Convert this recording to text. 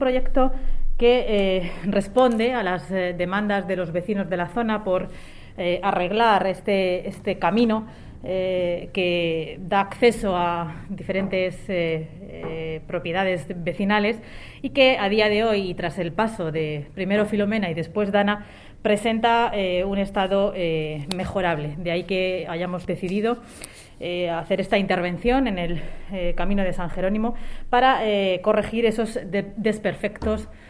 Proyecto que responde a las demandas de los vecinos de la zona por arreglar este camino que da acceso a diferentes propiedades vecinales y que a día de hoy, y tras el paso de primero Filomena y después Dana, presenta un estado mejorable. De ahí que hayamos decidido hacer esta intervención en el camino de San Jerónimo para corregir esos desperfectos